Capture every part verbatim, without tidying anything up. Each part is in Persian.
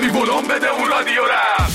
کمی بلند بده اون رادیو را.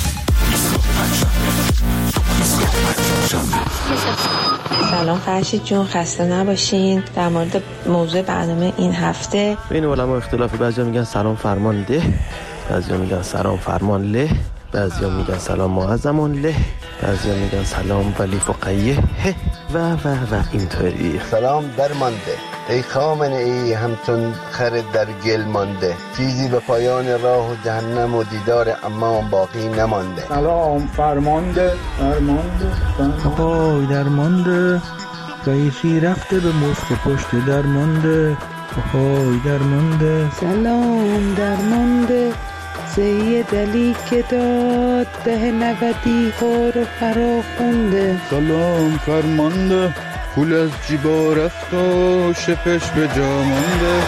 سلام فرشید جون، خسته نباشین. در مورد موضوع برنامه این هفته بین علما اختلافی، بعضیا میگن سلام فرمان ده، بعضیا میگن سلام فرمان له، بعضیا میگن سلام معظمان له، بعضیا میگن سلام ولی فقیه و و و اینطوری. سلام درمانده ای خامنه ای همچون خر در گل مانده، چیزی به پایان راه و جهنم و دیدار امان باقی نمانده. سلام فرمانده درمانده آهای درمانده، رئیسی رفته به مفت پشت درمانده آهای درمانده. سلام درمانده، سید علی که داد ده نودی خور و فرا خونده. سلام فرمانده، پول از جیبا رفت و شپش به جا مانده.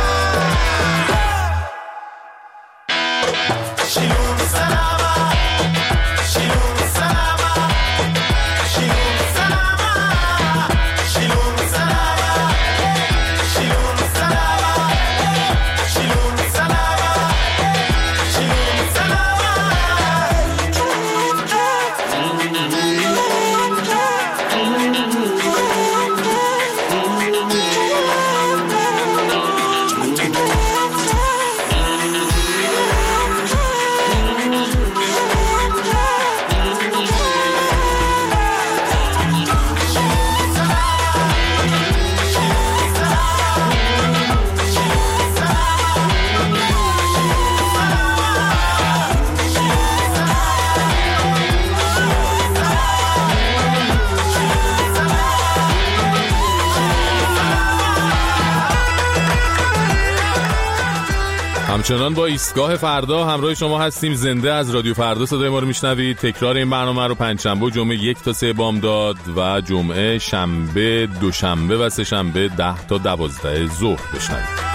همچنان با ایستگاه فردا همراه شما هستیم. زنده از رادیو فردا صدای ما رو میشنوید. تکرار این برنامه رو پنجشنبه و جمعه یک تا سه بامداد و جمعه شنبه دوشنبه و سه شنبه ده تا دوازده ظهر بشنوید.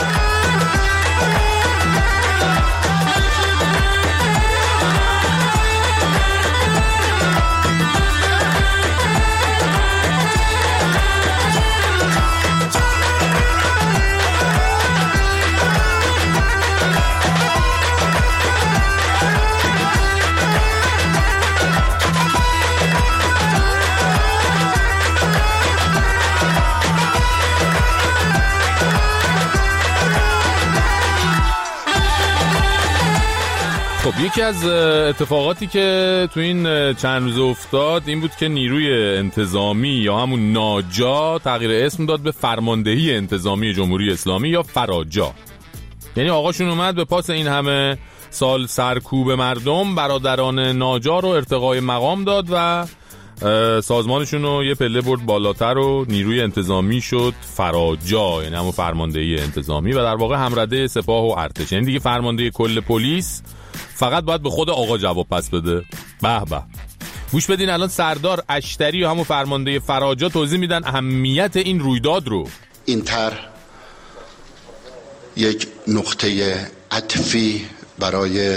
خب یکی از اتفاقاتی که تو این چند روز افتاد این بود که نیروی انتظامی یا همون ناجا تغییر اسم داد به فرماندهی انتظامی جمهوری اسلامی یا فراجا. یعنی آقاشون اومد به پاس این همه سال سرکوب مردم برادران ناجا رو ارتقای مقام داد و سازمانشون رو یه پله برد بالاتر و نیروی انتظامی شد فراجا، یعنی همون فرماندهی انتظامی و در واقع همرده سپاه و ارتش. یعنی دیگه فرماندهی کل پلیس فقط باید به خود آقا جواب پس بده. به به گوش بدین الان سردار اشتری و همون فرمانده فراجا توضیح میدن اهمیت این رویداد رو. این طرح یک نقطه عطفی برای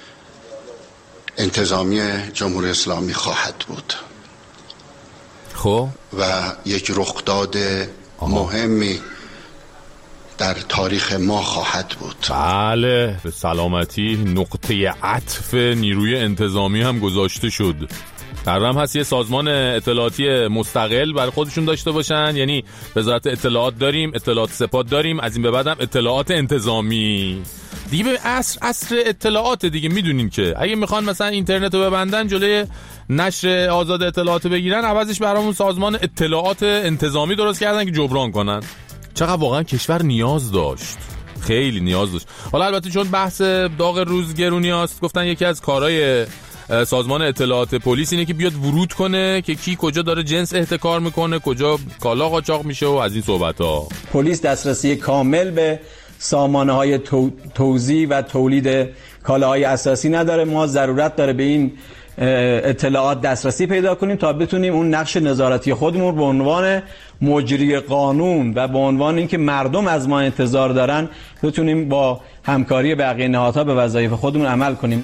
انتظامی جمهوری اسلامی خواهد بود خب و یک رخداد مهمی در تاریخ ما خواهد بود. بله به سلامتی. نقطه عطف نیروی انتظامی هم گذاشته شد. قرارم هست یه سازمان اطلاعاتی مستقل برای خودشون داشته باشن، یعنی وزارت اطلاعات داریم، اطلاعات سپاه داریم، از این به بعدم اطلاعات انتظامی دیگه. به عصر عصر اطلاعات دیگه. میدونین که اگه میخوان مثلا اینترنت رو ببندن جلوی نشر آزاد اطلاعات بگیرن، عوضش برامون سازمان اطلاعات انتظامی درست کردن که جبران کنن. چقدر واقعا کشور نیاز داشت، خیلی نیاز داشت. حالا البته چون بحث داغ روز گرونیاست، گفتن یکی از کارهای سازمان اطلاعات پلیس اینه که بیاد ورود کنه که کی کجا داره جنس احتکار میکنه، کجا کالا قاچاق میشه و از این صحبت ها. پلیس دسترسی کامل به سامانه های تو، توزیع و تولید کالاهای اساسی نداره. ما ضرورت داره به این اطلاعات دسترسی پیدا کنیم تا بتونیم اون نقش نظارتی خودمون به عنوان مجری قانون و به عنوان اینکه مردم از ما انتظار دارن بتونیم با همکاری بقیه نهادها به وظایف خودمون عمل کنیم.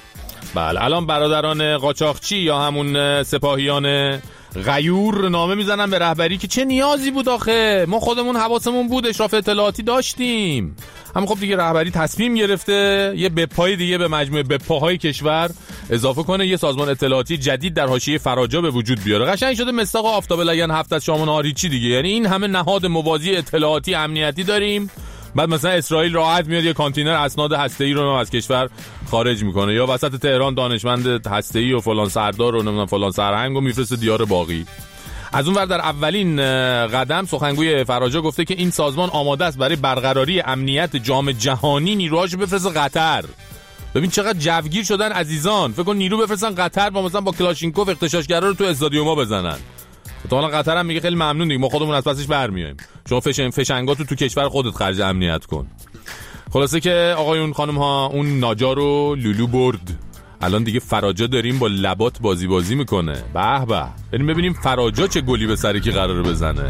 بله الان برادران قاچاقچی یا همون سپاهیان غیور نامه میزنن به رهبری که چه نیازی بود آخه، ما خودمون حواسمون بود، اشراف اطلاعاتی داشتیم. هم خب دیگه رهبری تصمیم گرفته یه بپای دیگه به مجموعه بپاهای کشور اضافه کنه، یه سازمان اطلاعاتی جدید در حاشیه فراجا به وجود بیاره. قشنگ شده مصداق آفتاب لگن هفت از شام و نهار چی دیگه، یعنی این همه نهاد موازی اطلاعاتی امنیتی داریم، بعد مثلا اسرائیل راحت میاد یه کانتینر اسناد هسته‌ای رو از کشور خارج میکنه، یا وسط تهران دانشمند هسته‌ای و فلان سردار و نمیدونم فلان سرهنگو میفرسته دیار باقی. از اون ور در اولین قدم سخنگوی فراجا گفته که این سازمان آماده است برای برقراری امنیت جام جهانی نیروهاش بفرسته قطر. ببین چقدر جوگیر شدن عزیزان، فکر کن نیرو بفرستن قطر با مثلا با کلاشینکوف اغتشاشگرا رو تو استادیوما بزنن. تو حالا قطر هم میگه خیلی ممنون دیگه، ما خودمون از پسش برمیایم، شما فشن فشنگاتو تو کشور خودت خرج امنیت کن. خلاصه که آقایون خانم ها اون ناجا رو لولو برد، الان دیگه فراجا داریم با لبات بازی بازی میکنه. به به، بریم ببینیم فراجا چه گلی به سر کی قراره بزنه.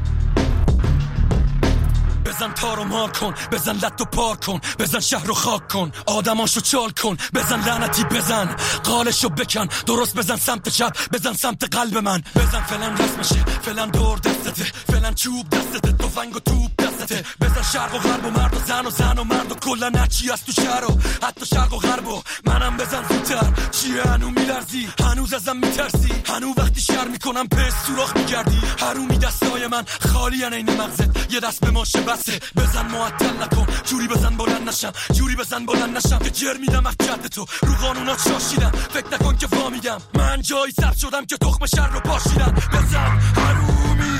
بزن تارو مار کن، بزن لطو پار کن، بزن شهر رو خاک کن، آدماشو چال کن، بزن لعنتی بزن قالشو بکن، درست بزن سمت چپ، بزن سمت قلب من، بزن فلان رسمشه، فلان دور دستته، فلان چوب دستته، تفنگ و توپ دستته، بزن شرق و غرب و مرد و زن و زن و مرد و کلا نچی از تو شهر و حتی شرق و غرب و منم بزن زودتر. چیه هنو میلرزی، هنوز ازم میترسی، هنو وقتی شر میکنم پس سوراخ میگردی، هرومی دستای من خالی ان این مغزت، یه دست به ماشه بسه، بزن معطل نکن، جوری بزن بلند نشم، جوری بزن بلند نشم که جر میدم از جد تو، رو قانونات شاشیدم، فکر نکن که فامیدم، من جایی سر شدم که تخم شر رو پاشیدم، بزن هرومی.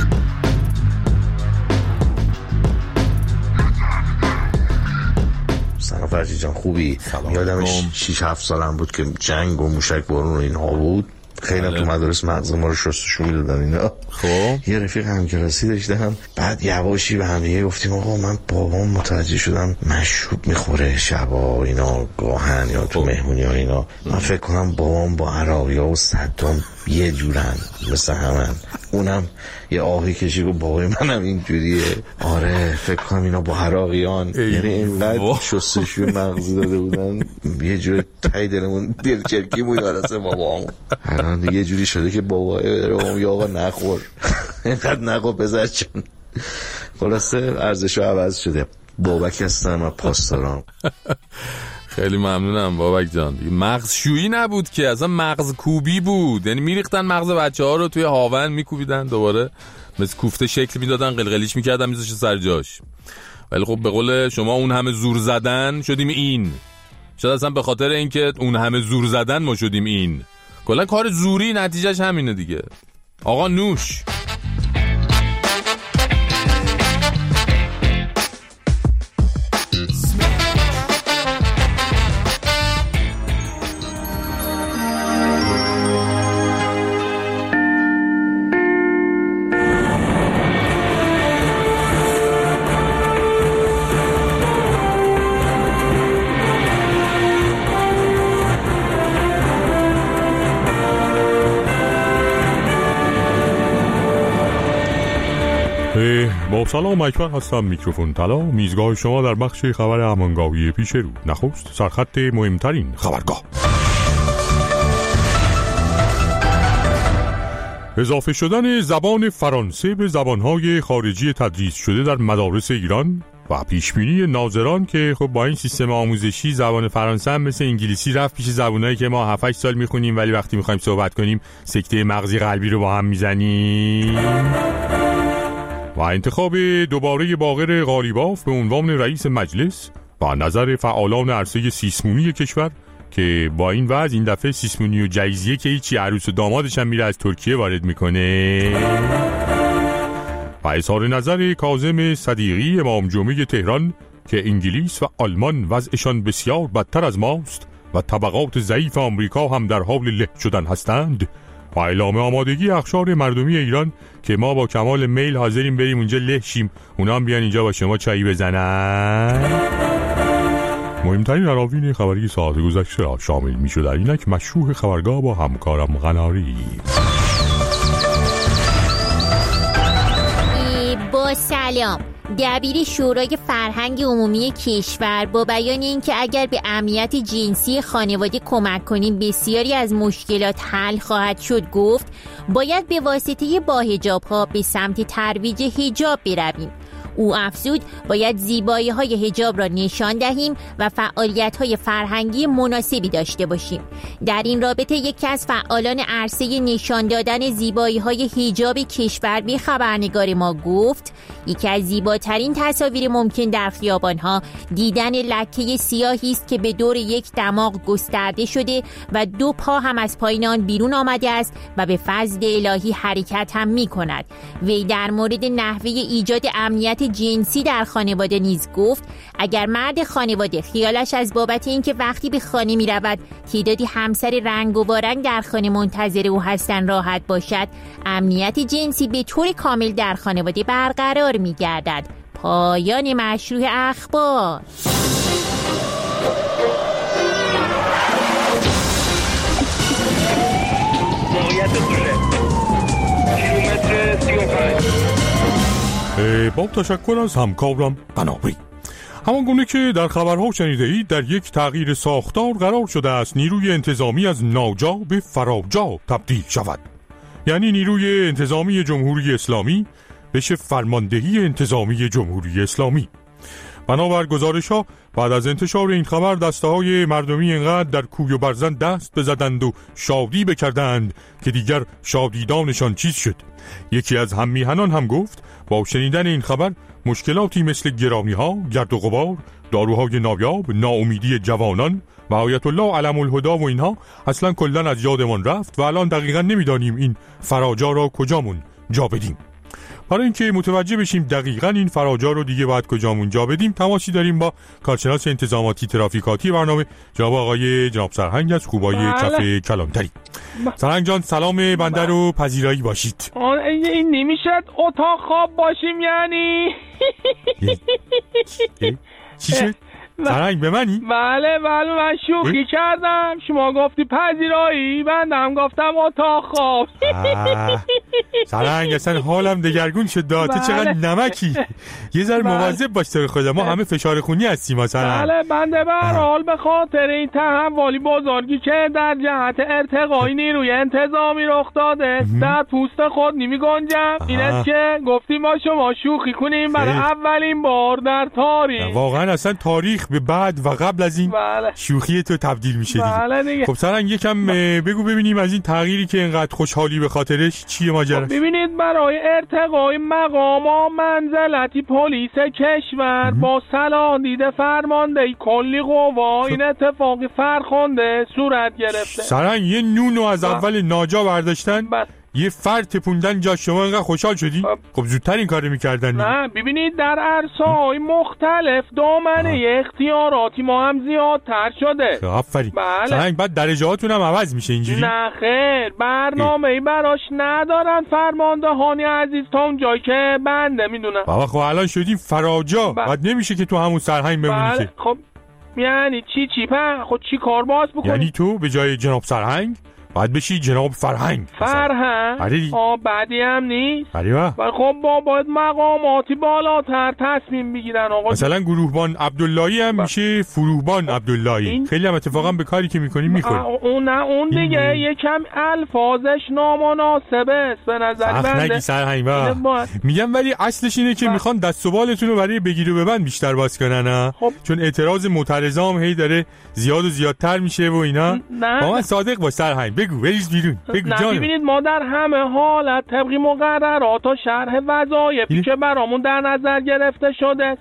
سلام فرجی جان، خوبی؟ یادم شیش هفت سالم بود که جنگ و موشک بارون و اینها بود، خیلی تو مدارس مغز ما رو شستشو میدادن اینا. خب یه رفیق همکلاسی داشتم، بعد یواشی به هم دیگه گفتیم آقا من بابام متوجه شدم مشروب میخوره شبا اینا گاهن یا تو مهمونی ها اینا، من فکر کنم بابام با عراقیا و صدام یه جورن مثل همن، اونم یه آهی کشی و بابای منم اینجوریه. آره فکر کنم اینا با عراقیان، یعنی اینقدر شستشوی مغزی داده بودن یه جور تای دلمون دلچرکی بود واسه بابام. الان دیگه یه جوری شده که بابای بابام یا آقا نخور اینقدر نخور پسر چون. خلاصه ارزشو عوض شده. بابک هستم و پاسداران. خیلی ممنونم بابک جان. مغز شویی نبود که، اصلا مغز کوبی بود، یعنی میریختن مغز بچه ها رو توی هاون میکوبیدن، دوباره مثل کوفته شکل میدادن، قلقلیش میکردن میذاشت سر جاش. ولی خب به قول شما اون همه زور زدن شدیم این، شاید اصلا به خاطر اینکه اون همه زور زدن ما شدیم این. کلا کار زوری نتیجهش همینه دیگه. آقا نوش. با سلام اکبر هستم، میکروفون طلا، میزگاه شما در بخش خبر همانگاهی پیش رو. نخست سرخط مهمترین خبرگاه. اضافه شدن زبان فرانسه به زبانهای خارجی تدریس شده در مدارس ایران و پیشبینی ناظران که خب با این سیستم آموزشی زبان فرانسه هم مثل انگلیسی رفت پیش زبانهایی که ما هفت هشت سال میخونیم ولی وقتی میخوایم صحبت کنیم سکته مغزی قلبی رو با هم میزنیم. و انتخاب دوباره باقر قالیباف به عنوان رئیس مجلس و نظر فعالان عرصه سیسمونی کشور که با این وضع این دفعه سیسمونی و جایزیه که هیچی عروس و دامادش هم میره از ترکیه وارد میکنه. و اظهار نظر کاظم صدیقی امام جمعه تهران که انگلیس و آلمان وضعشان بسیار بدتر از ماست و طبقات ضعیف آمریکا هم در حال له شدن هستند. و اعلام آمادگی اقشار مردمی ایران که ما با کمال میل حاضریم بریم اونجا له شیم، اونا هم بیان اینجا با شما چایی بزنن. مهمترین عناوین خبری ساعت گذشته را شامل می‌شد در اینک مشروع خبرگاه با همکارم قناری. با سلام. دبیر شورای فرهنگ عمومی کشور با بیان اینکه اگر به امنیت جنسی خانواده کمک کنیم بسیاری از مشکلات حل خواهد شد گفت باید به واسطه با حجاب‌ها به سمت ترویج حجاب برویم. او افزود باید زیبایی‌های حجاب را نشان دهیم و فعالیت‌های فرهنگی مناسبی داشته باشیم. در این رابطه یکی از فعالان عرصه نشان دادن زیبایی‌های حجاب کشور به خبرنگار ما گفت یکی از زیباترین تصاویر ممکن در خیابان‌ها دیدن لکه سیاهی است که به دور یک دماغ گسترده شده و دو پا هم از پایین آن بیرون آمده است و به فضل الهی حرکت هم می‌کند. وی در مورد نحوه ایجاد امنیت جنسی در خانواده نیز گفت اگر مرد خانواده خیالش از بابت اینکه وقتی به خانه می رود تعدادی همسر رنگ و بارنگ در خانه منتظر او هستند راحت باشد، امنیت جنسی به طور کامل در خانواده برقرار می گردد. پایان مشروع اخبار. کیلومتر سی و پنج. با تشکر از همکارم قناری. همان گونه که در خبرها شنیده اید در یک تغییر ساختار قرار شده است نیروی انتظامی از ناجا به فراجا تبدیل شود. یعنی نیروی انتظامی جمهوری اسلامی بشه فرماندهی انتظامی جمهوری اسلامی. بنابر گزارش ها بعد از انتشار این خبر دسته های مردمی اینقدر در کوی و برزن دست بزدند و شادی بکردند که دیگر شادیدانشان چیز شد. یکی از هم میهنان هم گفت با شنیدن این خبر مشکلاتی مثل گرانی ها، گرد و غبار، داروهای نایاب، ناامیدی جوانان و آیت الله علم الهدا و اینها اصلا کلن از یادمان رفت و الان دقیقا نمیدانیم این فراجا را کجامون جا بدیم. برای اینکه متوجه بشیم دقیقاً این فراجا رو دیگه باید کجامون جا بدیم تماسی داریم با کارشناس انتظاماتی ترافیکاتی برنامه جناب آقای جناب سرهنگ از خوبای کف کلانتری. سرهنگ جان سلام بنده رو پذیرایی باشید. این نمیشد اتاق خواب باشیم یعنی چی شد؟ سرهنگ به منی؟ بله بله من شوخی کردم، شما گفتی پذیرایی بنده هم گفتم اتاق خواب. سرهنگ اصلا حالم دگرگون شد داته چقدر نمکی. یه ذره مواظب باش تو خودت، ما همه فشار خونی هستیم مثلا. بله بنده به هر حال به خاطر این تحولی بزرگی که در جهت ارتقای نیروی انتظامی رخ داده در پوست خود نمی گنجم. این است که گفتیم ما شما شوخی کنیم برای اولین بار در تاریخ. واقعا اصلا تاریخ به بعد و قبل از این بله. شوخی تو تبدیل میشه دیگه. بله دیگه. خب سرنگ یکم بگو ببینیم از این تغییری که اینقدر خوشحالی به خاطرش چیه ماجراش؟ خب ببینید برای ارتقای مقام و منزلتی پلیس کشور با صلاحیت فرماندهی کلی قوا این اتفاقی فرخنده صورت گرفته. سرنگ یه نونو از اول ناجا برداشتن بله. یه فرد تپوندن جا شما اینقدر خوشحال شدی؟ خب زودتر این کارو میکردن. نه ببینید در عرصه‌های مختلف دامنه اختیاراتی ما هم زیادتر شده. آفرین. بله. سرنگ بعد درجاتون هم عوض میشه اینجوری؟ نه خیر برنامه‌ای براش ندارن فرماندهانی عزیز تا اونجایی که بنده میدونم. بابا خب الان شدیم فراجا بعد نمیشه که تو همون سرهنگ بمونی که. خب یعنی چی چی په خود چی کار باز بکنی؟ یعنی تو به جای جناب سرهنگ باید بشی جناب فرهنگ. فرهنگ؟ آه بعدی هم نیست. آره ولی خب با باید مقاماتی بالاتر تصمیم بگیرن آقا. مثلا گروهبان عبداللهی هم با. میشه فروهبان عبداللهی. این... خیلی هم اتفاقا به کاری که میکنی میکنی. اون نه اون دیگه این... یکم الفاظش نامناسبه است به نظر بنده. نگی سرهنگ با. میگم ولی اصلش اینه که با. میخوان دست و بالتون رو برای بگیر و ببند بیشتر باز کنن. خب. چون اعتراض معترضام هی داره زیاد و زیادتر میشه و اینا. با من صادق باش سرهنگ. بگو بریز بیرون بگو جانم. ببینید ما در همه حالت طبق مقررات و شرح وظایفی که برامون در نظر گرفته شده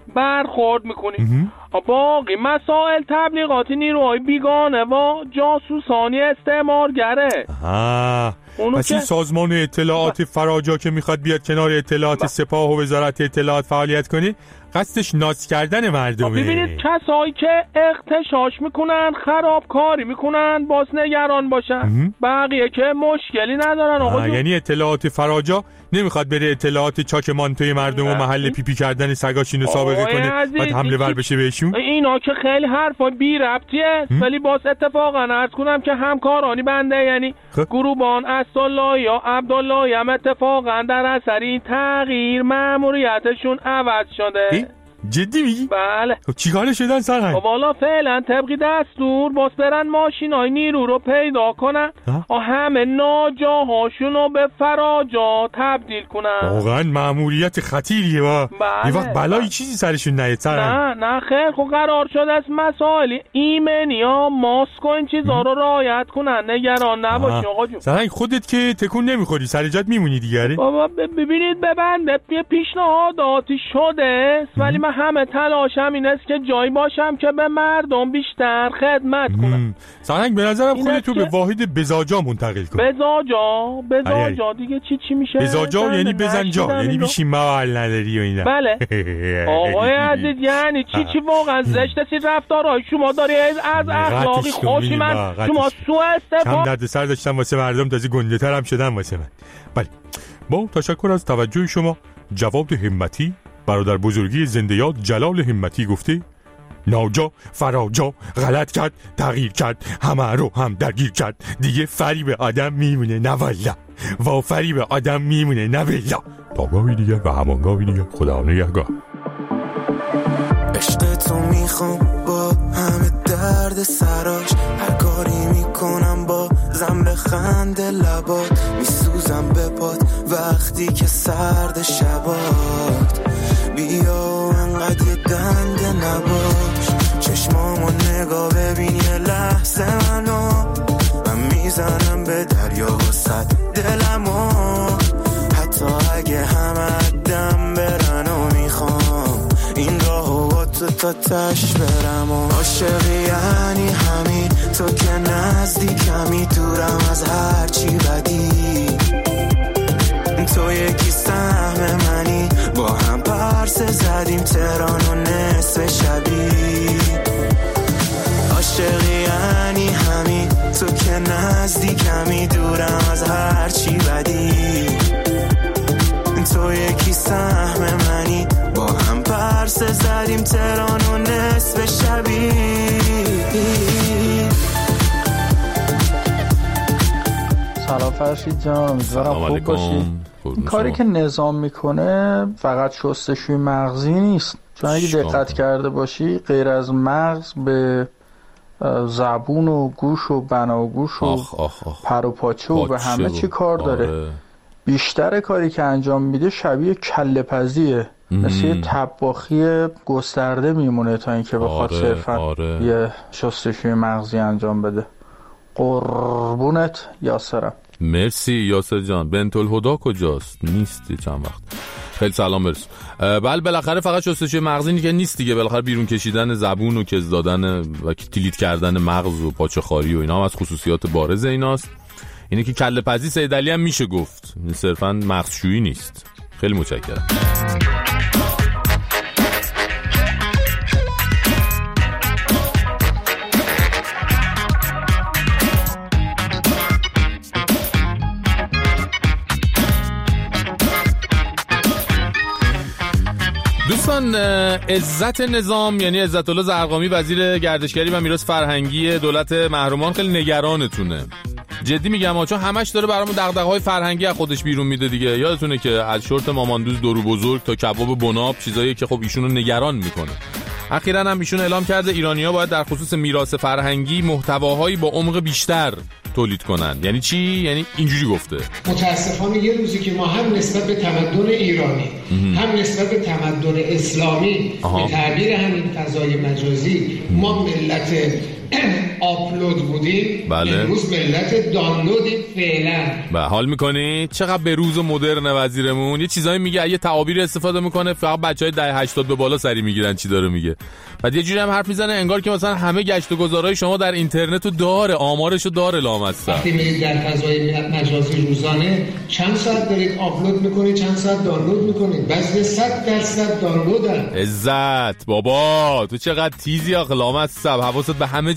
برخورد میکنیم. باقی مسائل تبلیغاتی نیروهای بیگانه و جاسوسانی استعمارگره. آها پس این سازمان اطلاعات فراجا که میخواد بیاد کنار اطلاعات با. سپاه و وزارت اطلاعات فعالیت کنه قصدش ناز کردن مردمه. ببینید کسایی که اغتشاش میکنن خرابکاری میکنن باز نگران باشن. بقیه که مشکلی ندارن آقا. یعنی اطلاعات فراجا نمیخواد بره اطلاعات چاک مانتوی مردم و محل پیپی کردن سگاشینو سابقه کنه بعد حمله ور بشه بهشون؟ اینا که خیلی حرفا بی ربطیه، ولی باز اتفاقا عرض کنم که همکارانی بنده یعنی گروبان اسدالله یا عبدالله هم اتفاقا در اثر این تغییر ماموریتشون عوض شده. جدی میگی؟ بله. چیکار شدن سرهنگ؟ والا فعلا طبق دستور باز برن ماشینای نیرو رو پیدا کنن و همه ناجاهاشونو به فراجا تبدیل کنن. واقعا مأموریت خطیریه با بله. یه وقت بلایی چیزی سرشون نیاد سرهنگ. نه نه خیر خب قرار شد از مسائل ایمنی ها ماسک و این چیزا رو رعایت کنن، نگران نباشی آقا جون. سرهنگ خودت که تکون نمیخوری سر جات میمونی دیگه. بابا ببینید ببنده پیشنهاداتی شده ولی من همه تلاشم این است که جایی باشم که به مردم بیشتر خدمت کنم. سرهنگ به نظرم خودتو به واحد بزاجا منتقل کن. بزاجا بزاجا دیگه چی چی میشه؟ بزاجا یعنی بزنجا، یعنی بیشی موال نداری و اینا. بله آقای عزیز یعنی چی چی واقعا زشت سی رفتارهای شما داری از اخلاقی خوشی من شما سوء استفاده. کم درد سر داشتم واسه مردم تازه گنده تر هم شدم واسه من. بله با تشکر از توجه شما. جواد همتی برادر بزرگی زنده یاد جلال همتی گفته ناجا فراجا غلط کرد تغییر کرد همه رو هم درگیر کرد دیگه فریب آدم میمونه نه والله و فریب آدم میمونه نه والله. تا گاهی دیگه و همان گاهی دیگه خدا نگهدار. عشق تو میخوام با همه درد سراش هر کاری میکنم با زن بخنده لبات میسوزم به پات وقتی که سرد شبات بیا انقدر یه دنده نباش چشمامو نگاه ببین یه لحظه منو من میزنم به دریا و صد دلمو حتی اگه همه دم برن و میخوام این راهو با تو تا تش برم و عاشقی یعنی همین تو که نزدیکمی دورم از هر چی بدی تو یکی سهم منی با هم پرس زدیم تهران و نصف شبی عاشقی یعنی همین تو که نزدیکمی دورم از هر چی بدی تو یکی سهم منی با هم پرس زدیم تهران و نصف شبی. سلام فرشید جان امیدوارم خوب باشی. این کاری که نظام میکنه فقط شستشوی مغزی نیست، چون اگه دقت کرده باشی غیر از مغز به زبون و گوش و بنا و گوش و آخ آخ آخ. پر و پاچه و به همه چی کار داره. آره. بیشتر کاری که انجام میده شبیه کله پزیه، مثل یه طباخی گسترده میمونه تا اینکه بخواد آره، صرفا آره. یه شستشوی مغزی انجام بده. قربونت یاسرم. مرسی یاسر جان. بنت الهدا کجاست؟ نیستی چند وقت. خیلی سلام برس. بله بالاخره فقط شستشوی مغزی که نیست دیگه، بالاخره بیرون کشیدن زبون و کز دادن و تیلیت کردن مغز و پاچه خاری و اینا هم از خصوصیات بارز ایناست. اینه که کله پزی سید علی هم میشه گفت، صرفا مغزشویی نیست. خیلی متشکرم. دوستان عزت نظام یعنی عزت الله زرقامی وزیر گردشگری و میراث فرهنگی دولت محرومان خیلی نگرانتونه. جدی میگم چون همش داره برامون دغدغه‌های فرهنگی از خودش بیرون میده دیگه. یادتونه که از شورت ماماندوز درو بزرگ تا کباب بناب چیزایی که خب ایشونو نگران میکنه. اخیراً هم ایشون اعلام کرده ایرانی‌ها باید در خصوص میراث فرهنگی محتواهایی با عمق بیشتر تولید کنن. یعنی چی؟ یعنی اینجوری گفته متاسفانه یه روزی که ما هم نسبت به تمدن ایرانی امه. هم نسبت به تمدن اسلامی آها. به تعبیر همین فضای مجازی ما ملت آپلود بودیم بله. امروز ملت دانلودیم فعلا. به حال میکنی چقدر به روز و مدرن وزیرمون. یه چیزایی میگه یه تعابیر استفاده میکنه فقط بچهای دهه هشتاد به بالا سری میگیرن چی داره میگه. بعد یه جوری هم حرف میزنه انگار که مثلا همه گشت و گذارهای شما در اینترنتو داره، آمارشو داره لامصب. وقتی میرید در فضای مجازی روزانه چند ساعت دارید آپلود میکنید، چند ساعت دانلود میکنید، بعضی صد درصد دانلودن. عزت بابا تو چقدر تیزی آخه لامصب، حواست به همه جا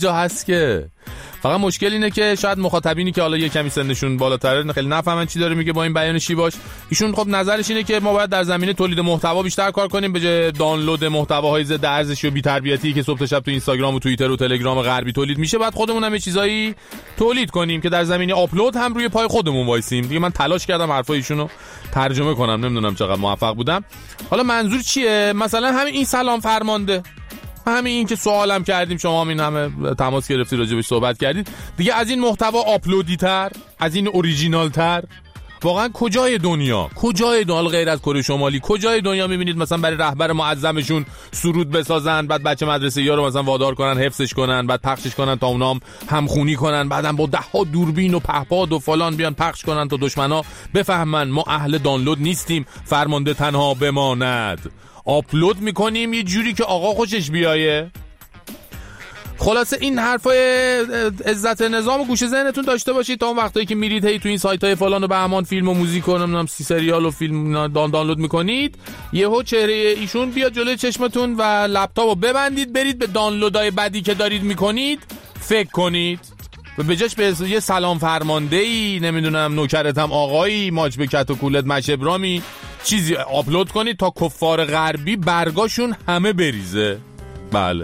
جا هست که. فقط مشکل اینه که شاید مخاطبینی که حالا یه کمی سنشون بالاتره خیلی نفهمن چی داره میگه با این بیان شیواش. ایشون خب نظرش اینه که ما باید در زمینه تولید محتوا بیشتر کار کنیم به جای دانلود محتواهای ضد ارزش و بی‌تربیتی که صبح تا شب تو اینستاگرام و توییتر و تلگرام غربی تولید میشه. بعد خودمون هم یه چیزایی تولید کنیم که در زمینه آپلود هم روی پای خودمون وایسیم. دیگه من تلاش کردم حرفای ایشونو ترجمه کنم، نمیدونم چقدر موفق بودم. حالا منظور چیه؟ مثلا همین این سلام فرمانده، همین این که سوالم کردیم، شما هم این همه تماس گرفتید راجبش صحبت کردید دیگه. از این محتوا آپلودی تر، از این اوریجینال تر واقعا کجای دنیا، کجای دنیا غیر از کره شمالی، کجای دنیا میبینید مثلا برای رهبر معظمشون سرود بسازن، بعد بچه مدرسه‌ای ها رو مثلا وادار کنن حفظش کنن، بعد پخشش کنن تا اونام همخونی کنن، بعدم با ده ها دوربین و پهپاد و فلان بیان پخش کنن تا دشمنا بفهمن ما اهل دانلود نیستیم، فرمانده تنها بماند. آپلود میکنیم یه جوری که آقا خوشش بیایه. خلاصه این حرفای عزت نظام و گوشه ذهنتون داشته باشید تا اون وقتایی که میرید هی تو این سایت‌های فلان و بهمان فیلم و موزیک و نمیدونم سی سریال و فیلم دان دانلود میکنید، یهو چهره ایشون بیاد جلوی چشمتون و لپتاپو ببندید برید به دانلودای بعدی که دارید میکنید فکر کنید و به جاش به یه سلام فرمانده‌ای، نمیدونم نوکرتم آقایی، ماچ به کت و کولت مشبرامی چیزی آپلود کنید تا کفار غربی برگاشون همه بریزه. بله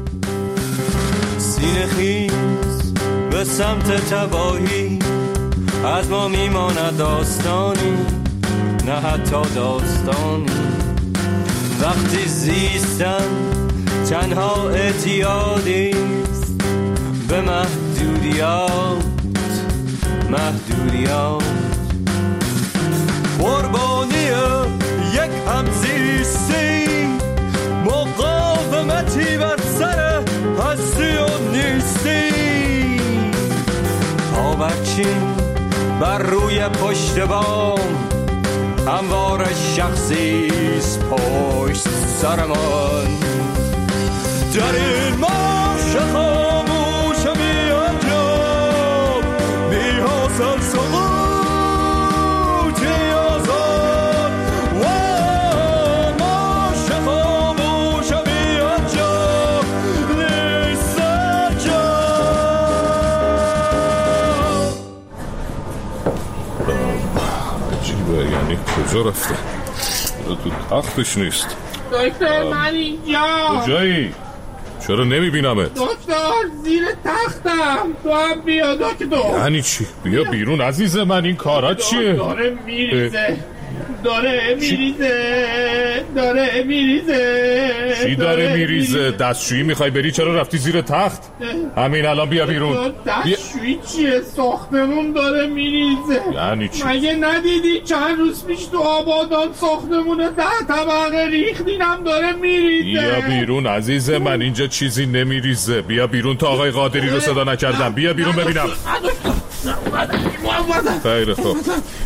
سینه خیز به سمت تباهی، از ما میماند داستانی نه حتی داستانی. وقتی زیستن تنها اعتیادیست به محدودیات محدودیات. قربانی یک همزیستی، مقاومتی بر سر هستی و نیستی. پاورچین بر روی پشت بام، هموار شخصیست پشت سرمان. در این مارش خاموش بی انجام، بی حاصل سقوطی آزاد. و مارش خاموش بی انجام نیست انجام. عجیبه، یعنی کجا رفته؟ تو تختش نیست. دکتر من اینجا. کجایی؟ چرا نمیبینمت؟ دکتر زیر تختم، تو هم بیا دکتر. یعنی چی؟ بیا بیرون عزیز من، این کارات چیه؟ داره میریزه داره میریزه داره میریزه چی داره میریزه؟ دستشویی میخوای بری؟ چرا رفتی زیر تخت؟ همین الان بیا بیرون. دستشویی چیه؟ ساختمون داره میریزه. یعنی چی؟ مگه ندیدی چند روز پیش تو آبادان ساختمون ده طبقه ریختینم داره میریزه. بیا بیرون عزیز من، اینجا چیزی نمیریزه. بیا بیرون تا آقای قادری رو صدا نکردم. بیا بیرون ببینم. خیلی خوب.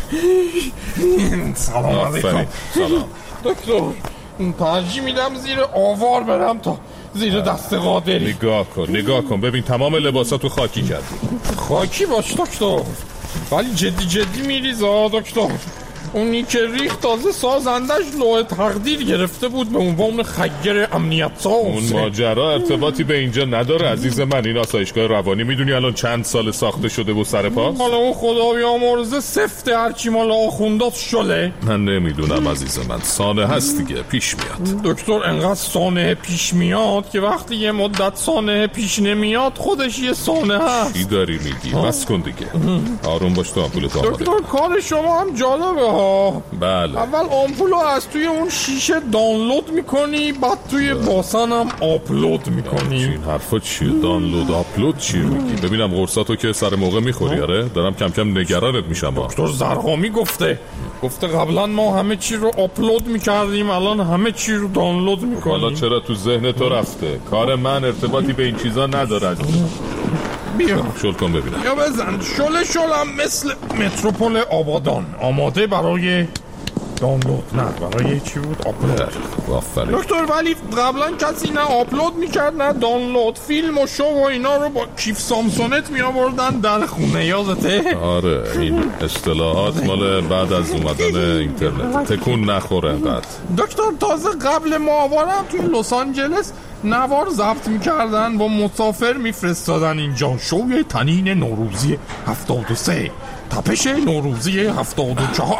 سلام علیکم. سلام دکتر، ترجیح میدم زیر آوار برم تا زیر دست قادری. نگاه کن نگاه کن ببین تمام لباساتو خاکی کردی. خاکی باش دکتر، ولی جدی جدی میریزه دکتر. اونی که ریخت تازه سازندش لوح تقدیر گرفته بود به عنوان خگر امنیت ساز. اون ماجرا ارتباطی به اینجا نداره عزیز من. این آسایشگاه روانی میدونی الان چند سال ساخته شده و سر پاست؟ حالا اون خدا بیامرزه سفته هرچی مال آخوندات شله. من نمیدونم عزیز من، سانه هست دیگه، پیش میاد. دکتر انقدر سانه پیش میاد که وقتی یه مدت سانه پیش نمیاد خودش یه سانه هست. چی داری میگی؟ بس کن دیگه، آروم باش تا آمپولت آماده. دکتر کار شما هم جالبه ها. بله. اول آمپولو از توی اون شیشه دانلود میکنی، بعد توی باسن هم آپلود میکنی. این حرفا چیه؟ دانلود آپلود چیه میگی؟ ببینم قرصاتو که سر موقع میخوری. آره دارم کم کم نگرانت میشم. دکتر زرهامی گفته گفته قبلا ما همه چی رو آپلود میکردیم، الان همه چی رو دانلود میکنیم. حالا چرا تو ذهن تو رفته؟ کار من ارتباطی به این چیزا نداره. بیا شل کن ببینم. یا بزن. شله شلم مثل متروپول آبادان، آماده برای دانلود نه برای چی بود؟ آپلود. آفرین دکتر ولی قبلا کسی نه آپلود میکرد نه دانلود، فیلم و شو و اینا رو با کیف سامسونت می آوردن در خونه، یادته؟ آره این اصطلاحات مال بعد از اومدن اینترنت، تکون نخوره انقدر. دکتر تازه قبل ماهوارم توی لس آنجلس نوار ضبط میکردن و مسافر میفرستادن اینجا، شوی تنین نوروزی هفتاد و سه، تپش نوروزی هفتاد و چهار.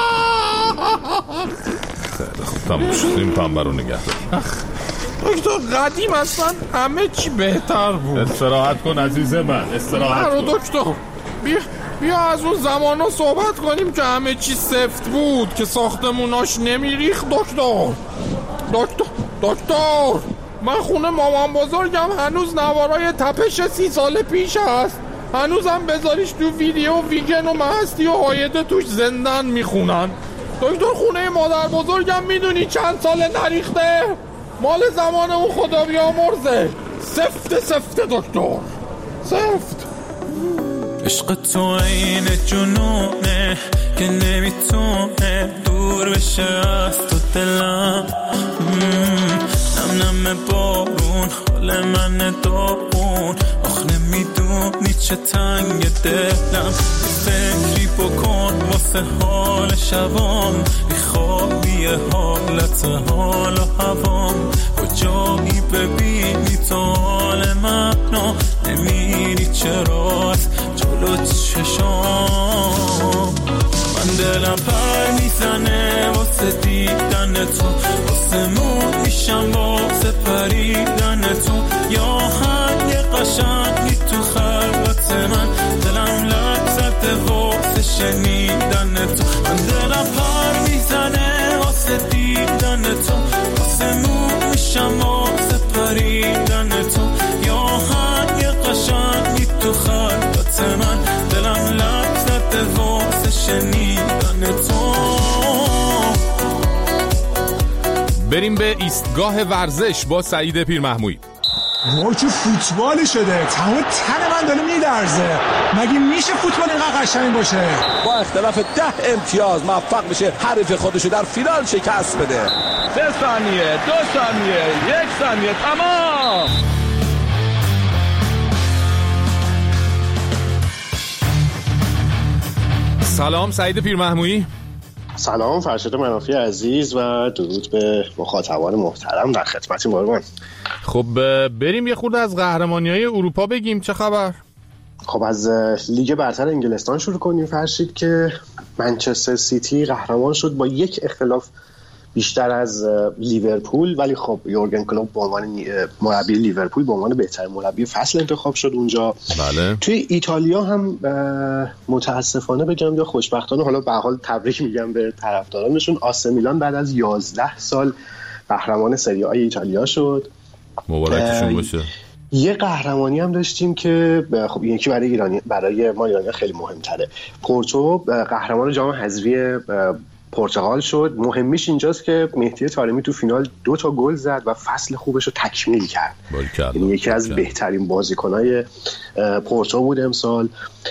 خیلی خوب تموم شد، این پنبه رو نگه دار. دکتر قدیم اصلا همه چی بهتر بود. استراحت کن عزیز من، استراحت کن. دکتر بیا بیا از اون زمانا صحبت کنیم که همه چی سفت بود، که ساختموناش نمیریخت. دکتر دکتر دکتر من خونه مامان بزرگم هنوز نوارای تپش سی سال پیش هست، هنوزم بذاریش تو ویدیو ویگن و مستی و هایده توش زندن میخونن. دکتر خونه مادر بزرگم میدونی چند سال نریخته؟ مال زمان اون خدا بیامرزه، سفت سفت دکتر، سفت. عشق تو عین جنونه که نمیتونه دور بشه از تو دلم، نم نم بارون حال من داغون، آخ نمیدونی چه تنگ دلم، فکری بکن واسه حال شبام، بیخوابی حالت حال و هوام، کجایی ببینی تو حال منو، نمیری چرا از جلو چشام، من دلم پر میزنه واسه دیدن تو، واسه مون میشم واسه پریدن تو، یا هنگ قشنگی تو خلوت من، دلم لرزده واسه شنیدن تو، من دلم پر میزنه واسه دیدن تو، واسه مون میشم واسه پریدن تو، یا هنگ قشنگی تو خلوت من، دلم لرزده واسه شنیدن تو. بریم به ایستگاه ورزش با سعید پیرمحمویی. وای چه فوتبالی شده، تمام تن من داره میلرزه، مگه میشه فوتبال اینقدر قشنگ باشه؟ با اختلاف ده امتیاز موفق میشه حریف خودشو در فینال شکست بده. سه ثانیه، دو ثانیه، یک ثانیه، تمام. سلام سعید پیرمحمویی. سلام فرشاد منافی عزیز و درود به مخاطبان محترم، در خدمت قربان. خب بریم یه خورده از قهرمانی‌های اروپا بگیم، چه خبر؟ خب از لیگ برتر انگلستان شروع کنیم فرشید که منچستر سیتی قهرمان شد با یک اختلاف بیشتر از لیورپول، ولی خب یورگن کلوپ به عنوان مربی لیورپول به عنوان بهترین مربی فصل انتخاب شد اونجا. بله. توی ایتالیا هم متاسفانه بگم یا خوشبختانه، حالا به هر حال تبریک میگم به طرفدارانشون، آسه میلان بعد از یازده سال قهرمان سری آ ایتالیا شد. مبارکشون باشه. یه قهرمانی هم داشتیم که خب این یکی برای ایرانی، برای ما ایرانی خیلی مهمتره. پورتو قهرمان جام حذفی پرتغال شد. مهمیش اینجاست که مهدی طارمی تو فینال دو تا گل زد و فصل خوبش رو تکمیل کرد. یعنی یکی از بهترین بازیکنای پورتو بود امسال.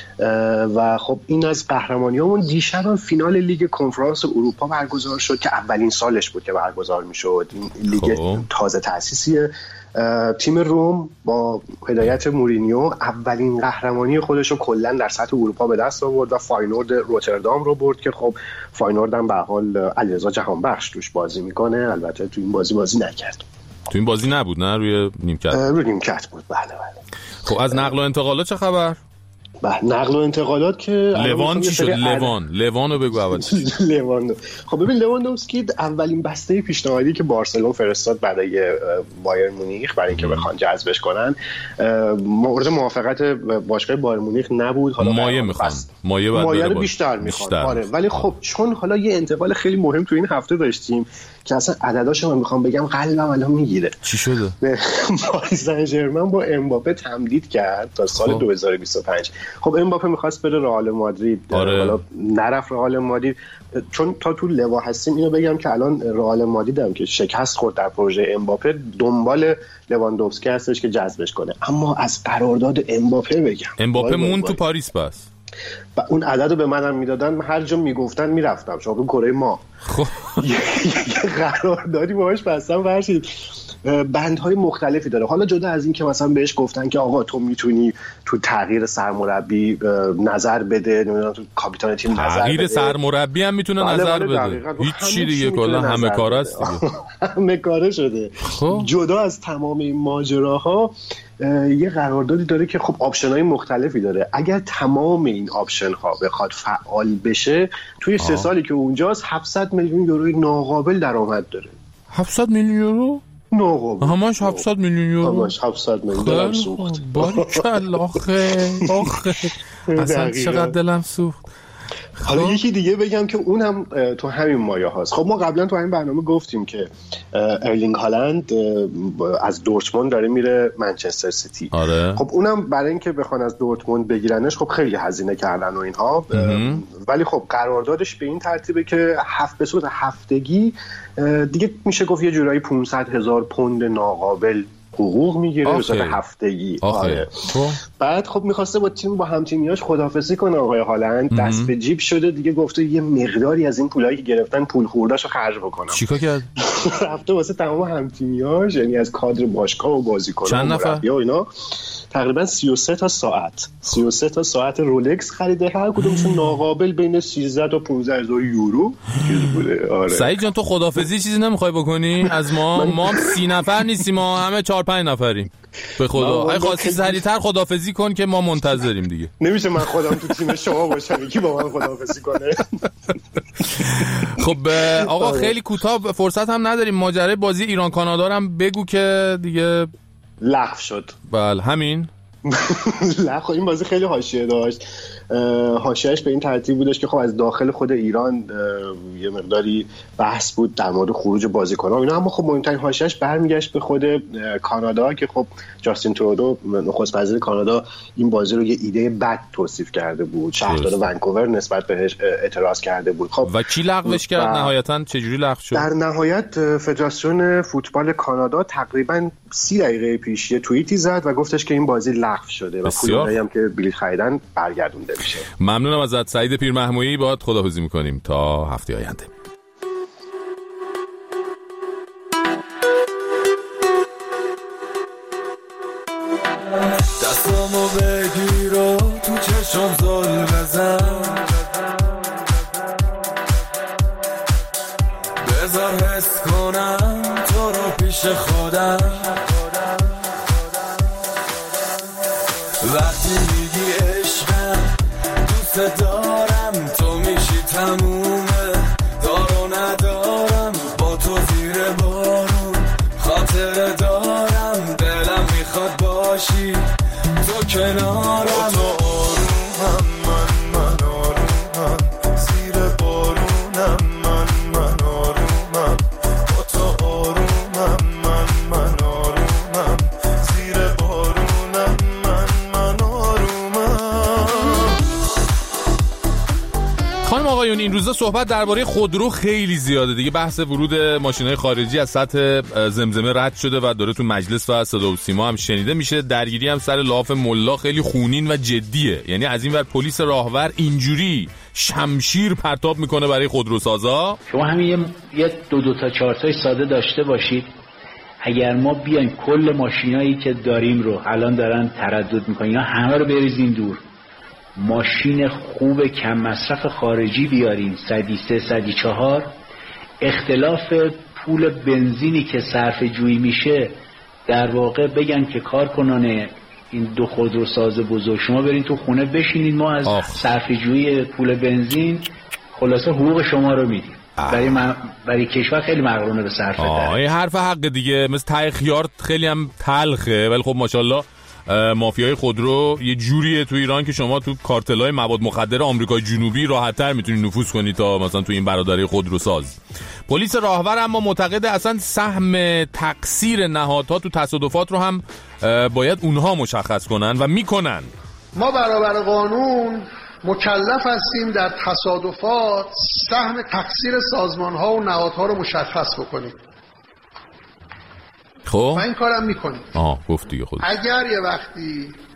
و خب این از قهرمانیامون. دیشب هم فینال لیگ کنفرانس اروپا برگزار شد که اولین سالش بود که برگزار میشد. این لیگ خوب. تازه تأسیسیه. تیم روم با هدایت مورینیو اولین قهرمانی خودش رو کلا در سطح اروپا به دست آورد و فاینورد روتردام رو برد که خب فاینورد هم به حال علیرضا جهانبخش توش بازی میکنه. البته تو این بازی بازی نکرد. تو این بازی نبود نه؟ روی نیمکت روی نیمکت بود. بله بله. خب از نقل و انتقالات چه خبر؟ به نقل و انتقالات که لوان چی شد؟ لوان لوان رو بگو اول. لوان خب ببین لواندوفسکی اولین بسته پیشنهادی که بارسلون فرستاد برای بایر مونیخ برای اینکه بخوان جذبش کنن مورد موافقت باشگاه بایر مونیخ نبود. حالا مایه میخوان مایه بعد مایه رو بیشتر میخوان. آره ولی خب چون حالا یه انتقال خیلی مهم تو این هفته داشتیم که اصلا عدداشو من میخوام بگم قلبم الان میگیره. چی شده؟ پاریس سن ژرمن با امباپه تمدید کرد تا سال خب. دو هزار و بیست و پنج. خب امباپه میخواست بره رئال مادرید. آره. حالا نرفت رئال مادرید. چون تا تو لوا هستیم اینو بگم که الان رئال مادرید هم که شکست خورد در پروژه امباپه دنبال لواندوفسکی هستش که جذبش کنه. اما از قرارداد امباپه بگم امباپه مون تو پاریس بس و اون عدد رو به منم میدادن، من هر جا میگفتن میرفتم. شما کره ما یه قراردادی باهاش بستم فرشید، بندهای مختلفی داره. حالا جدا از این که مثلا بهش گفتن که آقا تو میتونی تو تغییر سرمربی نظر بده، نمیدونم تو کاپیتان تیم نظر بده، تغییر سرمربی هم میتونه بله نظر بله بده، هیچ چی دیگه کلا همه کار است دیگه. همه کاره شده. خب. جدا از تمام این ماجراها یه قراردادی داره که خب آپشن‌های مختلفی داره. اگر تمام این آپشن‌ها بخواد فعال بشه توی سه سالی که اونجاست هفتصد میلیون یورو ناقابل درآمد داره. هفتصد میلیون یورو؟ ناقابل. همش هفتصد میلیون یورو. همش هفتصد میلیون دلم سوخت. باریکلا آخه آخه اصلا چقدر دلم سوخت. حالا یکی دیگه بگم که اون هم تو همین مایه هاست. خب ما قبلا تو همین برنامه گفتیم که ارلینگ هالند از دورتموند داره میره منچستر سیتی. آره. خب اونم برای اینکه بخوان از دورتموند بگیرنش خب خیلی هزینه کردن و اینها، ولی خب قراردادش به این ترتیبه که هفت به صورت هفتگی دیگه میشه گفت یه جورایی پانصد هزار پوند ناقابل حقوق میگیره به صورت هفتگی. آره. بعد خب میخواسته با تیم با همتیمیاش خداحافظی کنه آقای هالند، دست به جیب شده دیگه، گفته یه مقداری از این پولایی که گرفتن پول خوردهشو خرج بکنم. چیکار کرد؟ رفته واسه تمام همتیمیاش، یعنی از کادر باشگاه و بازیکنان چند نفر و اینا تقریبا سی و سه تا ساعت سی و سه تا ساعت رولکس خریده، هر کدومشون ناقابل بین سیزده تا پانزده هزار یورو بوده. آره. سعید جان تو خداحافظی چیزی نمیخوای بکنی از ما؟ ما هم سی نفر نیستیم، ما همه چهار پنج نفریم. به خدا اگه خواستی سریعتر خداحافظی کن که ما منتظریم دیگه. نمیشه من خودم تو تیم شما باشم یکی با من خداحافظی کنه. خب آقا خیلی کوتاه فرصت هم نداریم، ماجرای بازی ایران کانادا هم بگو که دیگه لغو شد. بله همین. نه خب این بازی خیلی حاشیه داشت. حاشیه‌اش به این ترتیب بودش که خب از داخل خود ایران یه مقداری بحث بود در مورد خروج بازیکن‌ها اینا، اما خب مهمترین حاشیه‌اش برمیگشت به خود کانادا که خب جاستین ترودو نخست وزیر کانادا این بازی رو یه ایده بد توصیف کرده بود، شهردار ونکوور نسبت بهش اعتراض کرده بود. خب و کی لغوش کرد نهایتاً؟ چجوری لغو شد؟ در نهایت فدراسیون فوتبال کانادا تقریباً سی دقیقه پیش یه توییتی زد و گفتش که این بازی لغو شده و پولایی هم که بلیط خریدن برگردونده میشه. ممنونم ازت سعید پیرمحمودی، باهات خداحافظی میکنیم تا هفته آینده. دستامو بگیر و تو چشم زل بزن، بذار حس کنم تو رو پیش خودم، وقتی میگی عشقم دوست دارم تو میشی تمومه، دارو ندارم با تو زیر بارون، خاطر دارم دلم میخواد باشی تو کنارم، تو آرومم من من آرومم، زیر بارونم من من آرومم، با تو آرومم من من آرومم، زیر بارونم من من آرومم. خانم آقایون این روزا صحبت درباره خودرو خیلی زیاده دیگه، بحث ورود ماشین‌های خارجی از سطح زمزمه رد شده و داره تو مجلس و صدا و سیما هم شنیده میشه. درگیری هم سر لاف ملا خیلی خونین و جدیه، یعنی از این ور پلیس راهور اینجوری شمشیر پرتاب میکنه برای خودروسازا. شما همین یه دو دو تا چهار تای ساده داشته باشید، اگر ما بیایم کل ماشینایی که داریم رو الان دارن تردد میکنن یا همه رو بریزیم دور، ماشین خوب کم مصرف خارجی بیاریم صدی سه صدی چهار، اختلاف پول بنزینی که صرف جویی میشه در واقع بگن که کارکنان این دو خودروساز بزرگ شما برین تو خونه بشینید، ما از صرف جویی پول بنزین خلاصه حقوق شما رو میدیم. برای من برای کشور خیلی مقرونه به صرف ده. این حرف حق دیگه، مثل ته خیار خیلی هم تلخه، ولی خب ماشاءالله مافیای خودرو یه جوریه تو ایران که شما تو کارتل‌های مواد مخدر آمریکای جنوبی راحت‌تر میتونید نفوذ کنید تا مثلا تو این برادری خودروساز. پلیس راهور اما معتقده اصلا سهم تقصیر نهادها تو تصادفات رو هم باید اونها مشخص کنن و میکنن. ما برابر قانون مکلف هستیم در تصادفات سهم تقصیر سازمان‌ها و نهادها رو مشخص بکنیم. خب و این کارم میکنیم. آها گفت دیگه خود. اگر یه وقتی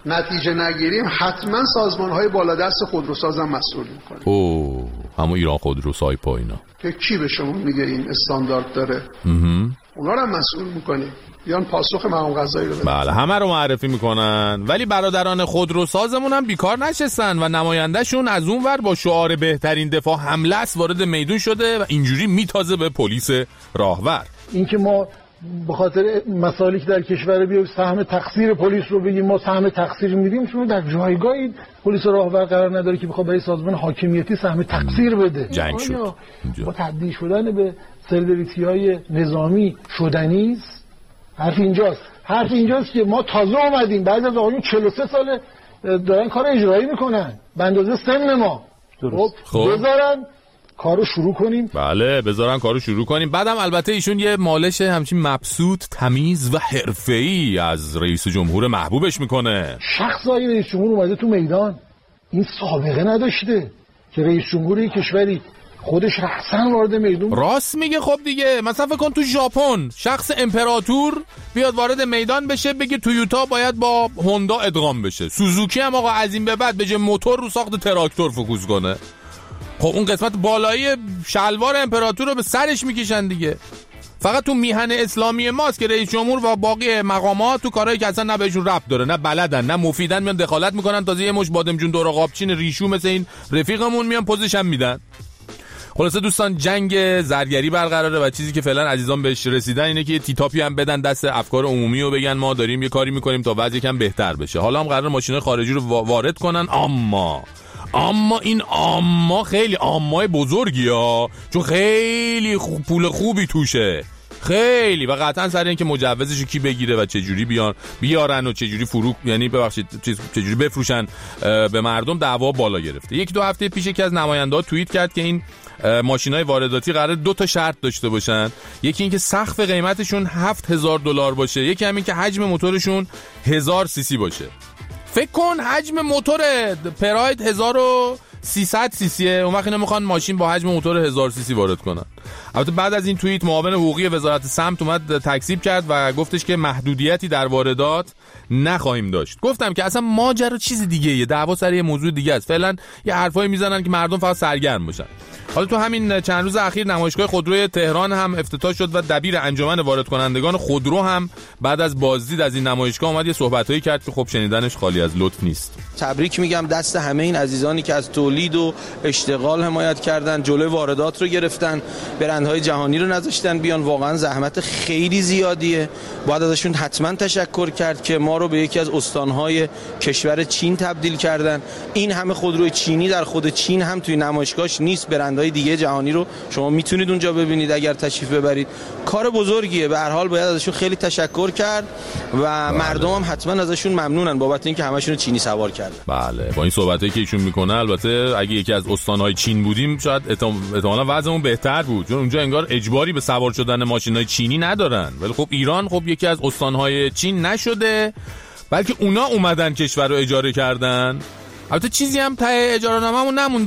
نتیجه نگیریم حتما سازمان‌های بالادست خودروساز هم مسئول می‌کنیم. اوه همون ایران خودرو سایپا اینا که کی به شما میگه این استاندارد داره؟ اونا رو هم مسئول می‌کنیم. بیان پاسخ مقام قضایی رو بدن. بله همه رو معرفی میکنن، ولی برادران خودروسازمون هم بیکار نشستن و نمایندهشون از اون ور با شعار بهترین دفاع حمله است وارد میدون شده و اینجوری میتازه به پلیس راهور. اینکه ما به خاطر مسائلی که در کشور بیایم سهم تقصیر پلیس رو بگیم ما سهم تقصیر میدیم، شما در جایگاهی پلیس راهور قرار نداره که بخواد برای سازمان حاکمیتی سهم تقصیر بده. جنگ شد با تبدیل شدن به سلبریتی‌های نظامی شدنی است. حرف اینجاست حرف اینجاست که ما تازه اومدیم بعد از آقایون چهل و سه ساله دارن کار اجرایی میکنن به اندازه سن ما. درست خب بذارن کارو شروع کنیم. بله بذارن کارو شروع کنیم. بعدم البته ایشون یه مالش همچین مبسوط تمیز و حرفه‌ای از رئیس جمهور محبوبش میکنه. شخصای رئیس جمهور اومده تو میدان، این سابقه نداشته که رئیس جمهور کشوری خودش رأساً وارد میدون. راست میگه. خب دیگه مثلا فکر کن تو ژاپن شخص امپراتور بیاد وارد میدان بشه بگه تویوتا باید با هوندا ادغام بشه، سوزوکی هم آقا از این به بعد به جای موتور رو ساخت تراکتور فوکوس کنه. خب اون قسمت بالایی شلوار امپراتور رو به سرش میکشن دیگه. فقط تو میهن اسلامی ماست که رئیس جمهور و باقی مقامات تو کارهایی که اصلا نه بهشون ربط داره نه بلدن نه مفیدن میان دخالت میکنن، تازه یه مش بادمجون دور قابچین ریشو مثل این رفیقمون میان پوزش هم میدن. خلاصه دوستان جنگ زرگری برقراره و چیزی که فعلا عزیزان بهش رسیدن اینه که یه تیتاپی هم بدن دست افکار عمومی و بگن ما داریم یه کاری میکنیم تا وضع یکم بهتر بشه. حالا هم قرار ماشینای خارجی رو وارد کنن، اما اما این اما خیلی امای بزرگی ها، چون خیلی خوب پول خوبی توشه خیلی، و قطعا سر این که مجوزشو کی بگیره و چه جوری بیان بیارن و چه جوری فروخت یعنی ببخشید چه جوری بفروشن به مردم دعوا بالا گرفته. یک دو هفته پیش یکی از نماینده‌ها توییت کرد که این ماشینای وارداتی قرار دو تا شرط داشته باشن، یکی این که سقف قیمتشون هفت هزار دلار باشه، یکی همین که حجم موتورشون هزار سی سی باشه. فکر کن حجم موتور پراید هزار و سیصد سی سیه، اون وقت اینا میخوان ماشین با حجم موتور هزار سی سی وارد کنن. البته بعد از این توییت معاون حقوقی وزارت سمت اومد تکذیب کرد و گفتش که محدودیتی در واردات نخواهیم داشت. گفتم که اصلا ماجرا چیز دیگه ایه، دعوا سر یه موضوع دیگه است. فعلا یه حرفایی میزنن که مردم فقط سرگرم باشن. حالا تو همین چند روز اخیر نمایشگاه خودروی تهران هم افتتاح شد و دبیر انجمن وارد کنندگان خودرو هم بعد از بازدید از این نمایشگاه اومد یه صحبتایی کرد که خب شنیدنش خالی از لطف نیست. تبریک میگم دست همه این عزیزانی که از تولید و اشتغال حمایت کردن، جلوی واردات رو گرفتن، برندهای جهانی رو نذاشتن بیان. واقعا زحمت خیلی زیادیه، باید ازشون حتما تشکر کرد که ما رو به یکی از استانهای کشور چین تبدیل کردن. این همه خودروی چینی در خود چین هم توی نمایشگاهش نیست، برندهای دیگه جهانی رو شما میتونید اونجا ببینید اگر تشریف ببرید. کار بزرگیه، به هر حال باید ازشون خیلی تشکر کرد و بله. مردم هم حتما ازشون ممنونن بابت اینکه همشون رو چینی سوار کردن. بله با این صحبتایی که ایشون میکنه البته اگه یکی از استانهای چین بودیم شاید احتمالاً وضعمون بهتر بود، چون اونجا انگار اجباری به سوار شدن ماشینای چینی ندارن. ولی خب ایران خب یکی از استانهای چین نشده، بلکه اونا اومدن کشور رو اجاره کردن. البته چیزی هم ته اجاره ناممون نمونده،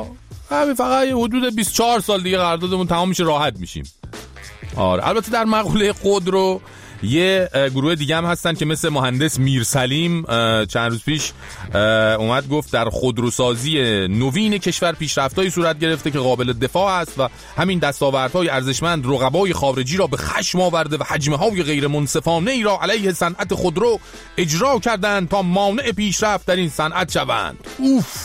همین فقط حدود بیست و چهار سال دیگه قراردادمون تمام میشه راحت میشیم. آره البته در مقوله خودرو یه گروه دیگه هم هستن که مثل مهندس میرسلیم چند روز پیش اومد گفت در خودروسازی نوین کشور پیشرفتایی صورت گرفته که قابل دفاع است و همین دستاوردهای ارزشمند رقبای خارجی را به خشم آورده و حجمهای غیر منصفانه ای را علیه صنعت خودرو اجرا کردند تا مانع پیشرفت در این صنعت شوند. اوف،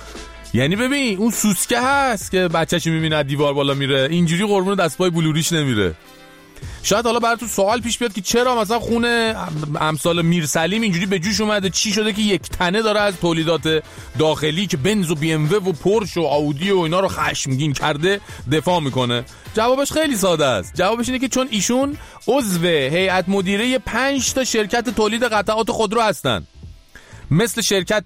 یعنی ببین اون سوسکه هست که بچه‌ش میبینه دیوار بالا میره، اینجوری قربون دستپای بلوریش نمیره. شاید حالا براتون سوال پیش بیاد که چرا مثلا خونه امثال میرسلیم اینجوری به جوش اومده، چی شده که یک تنه داره از تولیدات داخلی که بنز و بی ام و و پورش و آودی و اینا رو خشمگین کرده دفاع میکنه؟ جوابش خیلی ساده است. جوابش اینه که چون ایشون عضو هیئت مدیره پنج تا شرکت تولید قطعات خودرو هستن، مثل شرکت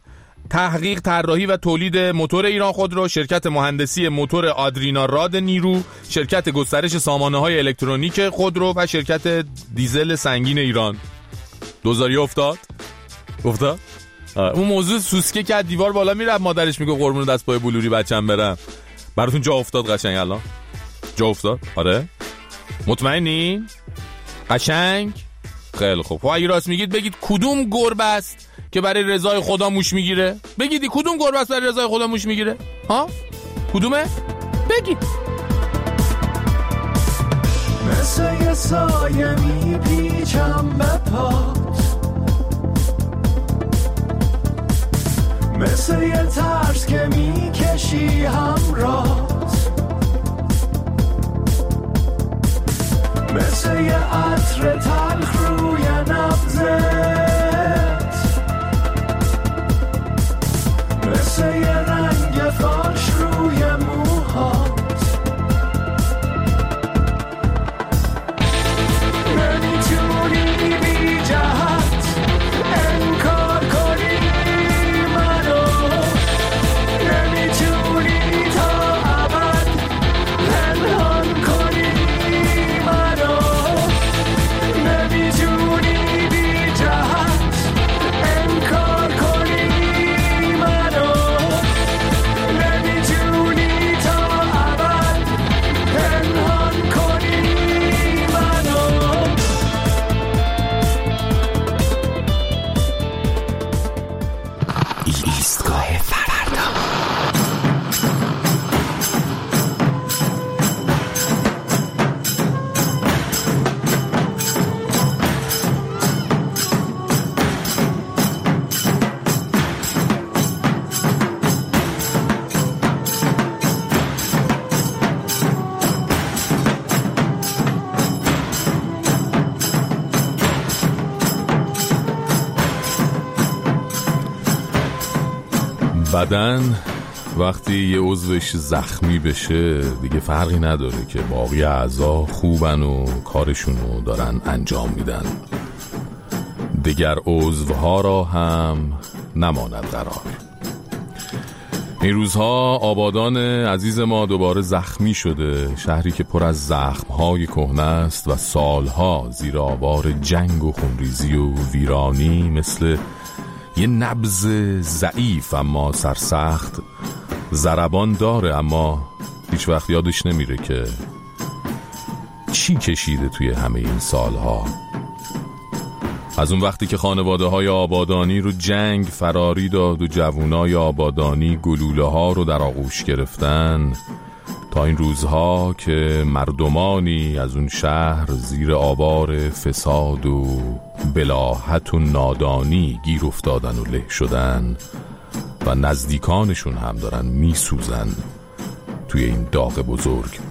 تحقیق طراحی و تولید موتور ایران خودرو، شرکت مهندسی موتور آدرینا راد نیرو، شرکت گسترش سامانه‌های الکترونیک خودرو و شرکت دیزل سنگین ایران. دوزاری افتاد؟ افتاد؟ اون موضوع سوسکه که دیوار بالا میره مادرش میگه قربون دست پای بلوری بچم برم. براتون جا افتاد قشنگ الان؟ جا افتاد؟ آره؟ مطمئنی؟ قشنگ؟ خیلی خوب. خب اگه راست میگید بگید کدوم گربه است که برای رضای خدا موش میگیره؟ بگید کدوم گربه است برای رضای خدا موش میگیره؟ ها؟ کدومه؟ بگید. مثل یه سایه میپیچم به پات، مثل یه ترس که میکشی همراهت، مثل یه عطر تلخ روی نبضت، مثل یه رنگ فالش روی موهات. نمیتونی بی جهت انکار کنی منو، نمیتونی تا ابد پنهان کنی منو، نمیتونی بی جهت انکار کنی منو، نمیتونی تا ابد پنهان کنی منو. ایستگاه فردا. بدن وقتی یه عضوش زخمی بشه دیگه فرقی نداره که باقی اعضا خوبن و کارشونو دارن انجام میدن. دیگر عضوها را هم نماند قرار. این روزها آبادان عزیز ما دوباره زخمی شده، شهری که پر از زخمهای کهنه است و سالها زیر آوار جنگ و خونریزی و ویرانی مثل یه نبض ضعیف اما سرسخت ضربان داره، اما هیچ وقت یادش نمیره که چی کشیده توی همه این سالها. از اون وقتی که خانواده های آبادانی رو جنگ فراری داد و جوونای آبادانی گلوله ها رو در آغوش گرفتن، تا این روزها که مردمانی از اون شهر زیر آوار فساد و بلاهت و نادانی گیر افتادن و له شدن و نزدیکانشون هم دارن میسوزن توی این داغ بزرگ.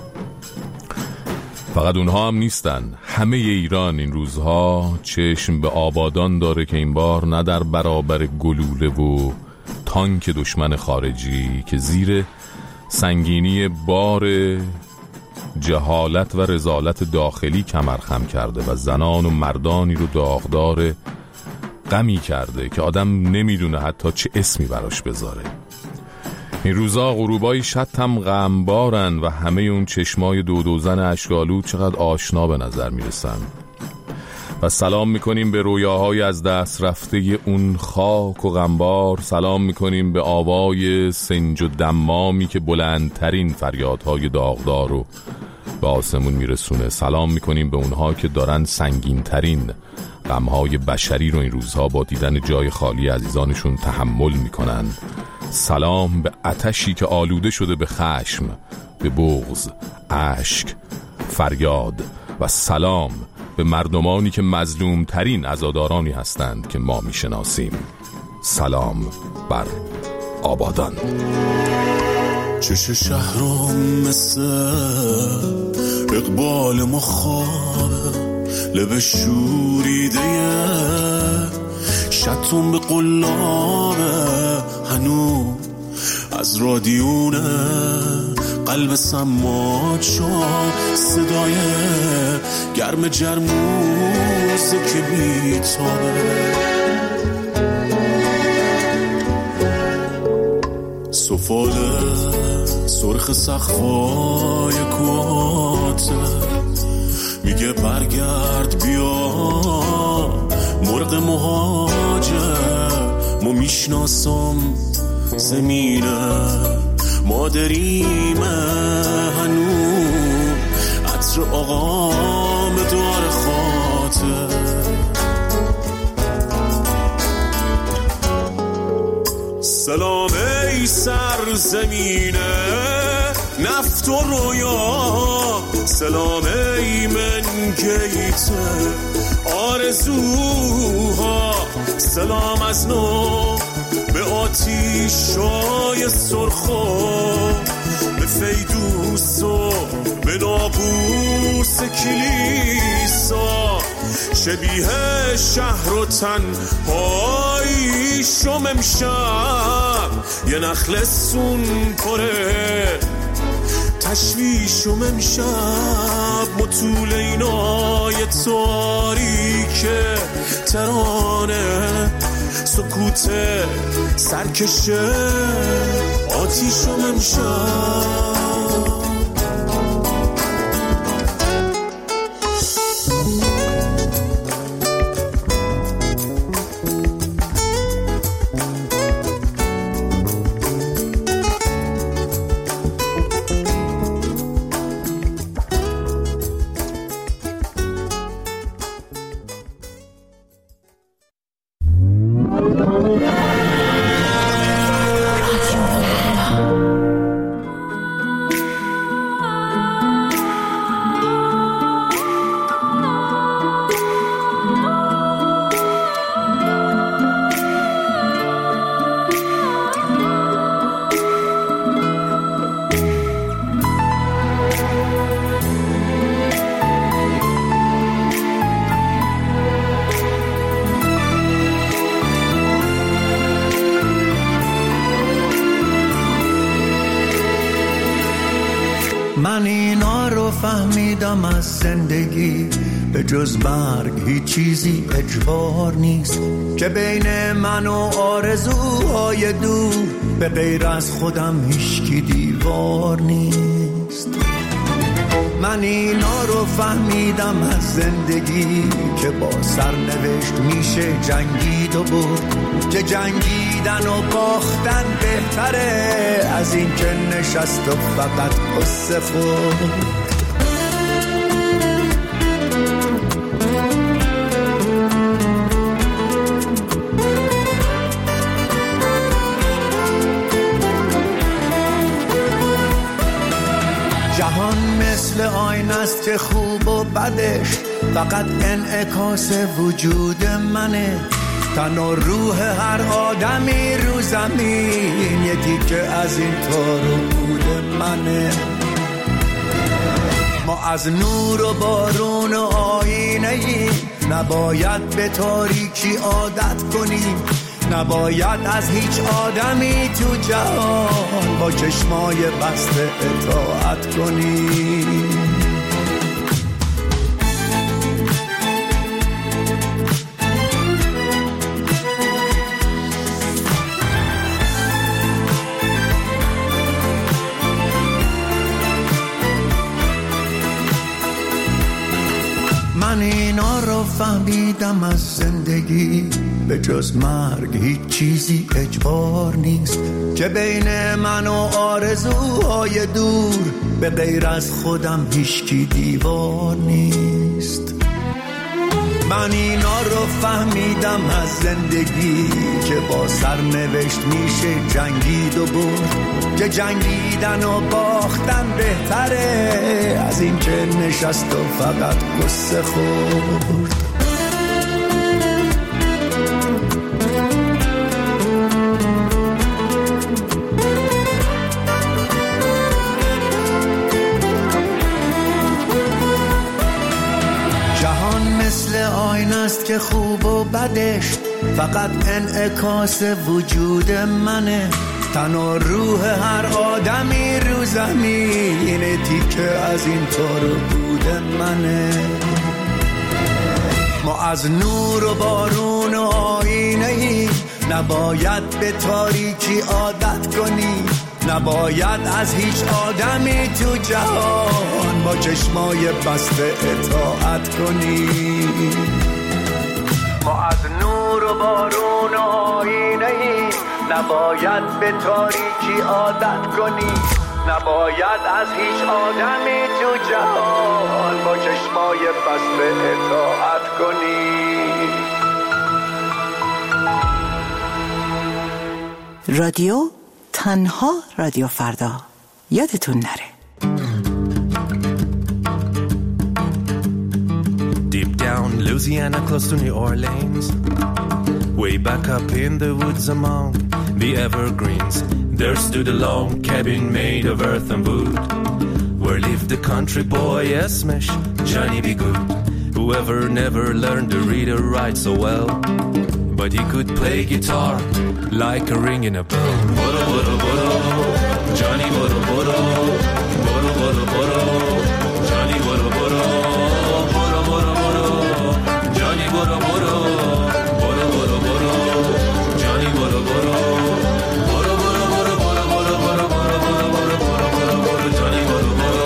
فقط اونها هم نیستن، همه ایران این روزها چشم به آبادان داره که این بار نه در برابر گلوله و تانک دشمن خارجی که زیر سنگینی بار جهالت و رذالت داخلی کمرخم کرده و زنان و مردانی رو داغدار غمی کرده که آدم نمیدونه حتی چه اسمی براش بذاره. این روزا غروبای شتم غمبارن و همه اون چشمای دو دوزن اشکالود چقدر آشنا به نظر میرسن. و سلام میکنیم به رویاهای از دست رفته اون خاک و غمبار، سلام میکنیم به آوای سنج و دمامی که بلندترین فریادهای داغدار رو به آسمون میرسونه، سلام میکنیم به اونها که دارن سنگینترین غمهای بشری رو این روزها با دیدن جای خالی عزیزانشون تحمل میکنن، سلام به آتشی که آلوده شده به خشم، به بغض، اشک، فریاد، و سلام به مردمانی که مظلوم ترین عزادارانی هستند که ما میشناسیم. سلام بر آبادان. چش شهرم مثل اقبال مخابه، لب شوریده شتون به قلابه، هنو از رادیونه قلب سماج شد، صدای گرم جرموز که بیتابه، سفاله سرخ سقفای کوهاته، میگه برگرد بیا مرغ مهاجر، ما میشناسم زمینه مادریمه، هنو عطر آقام دار خاطر، سلام ای سرزمینه نفت و رویا، سلام ای منگیت آرزوها، سلام از نو به آتیشای سرخو، به فیدوس و به ناقوس کلیسا، شبیه شهر و تنهایی شم امشب، یه نخل سون پره تشویشم امشب، مطول اینای تاریک ترانه، سکوت سرکشه آتیشم امشب. من اینا رو فهمیدم از زندگی، به جز مرگ هیچ چیزی اجبار نیست، که بین من و آرزوهای دور به غیر از خودم هیچکی دیوار نیست. من اینا رو فهمیدم از زندگی، که با سرنوشت میشه جنگید و برد، که جنگیدن و باختن بهتره از این که نشست و فقط قصه خورد. جهان مثل آینه است که خوب و بدش فقط انعکاس وجود منه، تن و روح هر آدمی رو زمین یه تیکه از این تار و پود منه. ما از نور و بارون و آینه ایم، نباید به تاریکی عادت کنیم، نباید از هیچ آدمی تو جهان با چشمای بسته اطاعت کنیم. من اینا رو فهمیدم از زندگی، به جز مرگ هیچ چیزی اجبار نیست، که بین من و آرزوهای دور به غیر از خودم هیچکی دیوار نیست. من اینا رو فهمیدم از زندگی، که با سرنوشت میشه جنگید و برد، که جنگیدن و باختن بهتره از این که نشست و فقط قصه خورد. که خوب و بدش فقط انعکاس وجود منه، تن و روح هر آدمی رو زمین تیکه از این تار و پود منه. ما از نور و بارون و آینه ایم، نباید به تاریکی عادت کنیم، نباید از هیچ آدمی تو جهان با چشمای بسته اطاعت کنیم. ما از نور و بارون و آینه ایم، نباید به تاریکی عادت کنیم، نباید از هیچ آدمی تو جهان با چشمای بسته اطاعت کنیم. رادیو تنها رادیو فردا یادتون نره. Deep down Louisiana, close to New Orleans, way back up in the woods among the evergreens, there stood a log cabin made of earth and wood, where lived the country boy Esmesh, Johnny B. Good, whoever never learned to read or write so well, but he could play guitar like a ring in a bell. Boro, boro, boro, Johnny boro, boro, boro, boro, boro, Johnny boro, boro, boro, boro, boro, Johnny boro, boro, boro, boro, boro, Johnny boro, boro, boro, boro, boro, boro, boro, boro, boro, boro, boro, boro, boro, Johnny boro, boro.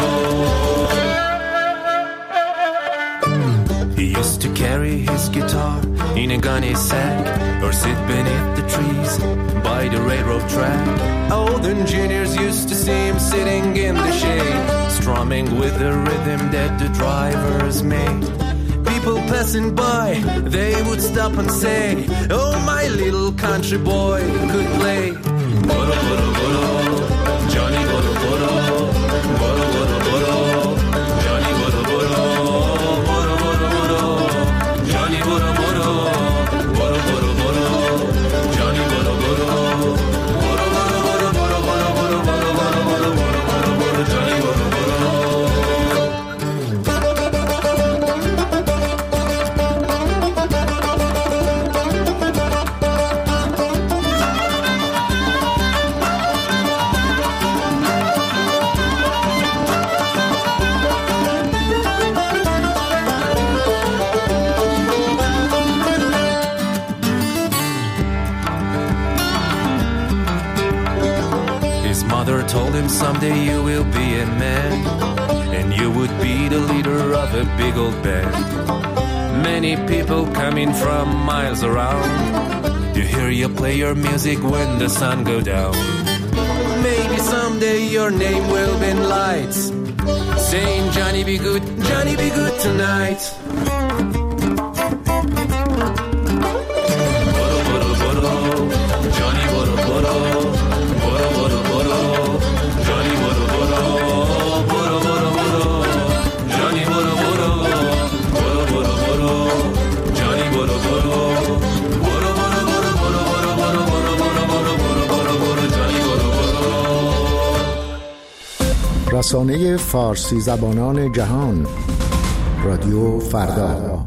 He used to carry his guitar in a gunny sack, or sit beneath the trees by the railroad track. Old engineers used to see him sitting in the shade, strumming with the rhythm that the drivers made. People passing by, they would stop and say, oh, my little country boy could play. Boro, boro, boro, Johnny boro, boro, boro, boro, boro, Johnny boro, boro, boro, boro, boro, Johnny boro, boro, boro, boro, boro, Johnny boro, boro, boro, boro, boro, boro, boro, boro, boro, boro, boro, boro, boro, Johnny boro, boro. Told him someday you will be a man, and you would be the leader of a big old band. Many people coming from miles around to hear you play your music when the sun go down. Maybe someday your name will be in lights, saying Johnny be good, Johnny be good tonight. Boro, boro, boro, Johnny boro, boro, boro, boro, boro, Johnny boro, boro, boro, boro, boro, Johnny boro, boro, boro, boro, boro, Johnny boro, boro, boro, boro, boro, boro, boro, boro, boro, boro, boro, boro, Johnny boro, boro. رسانه فارسی زبانان جهان، رادیو فردا.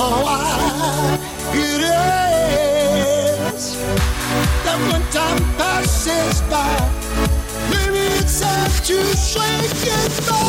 why it is that when time passes by, maybe it's time to say goodbye.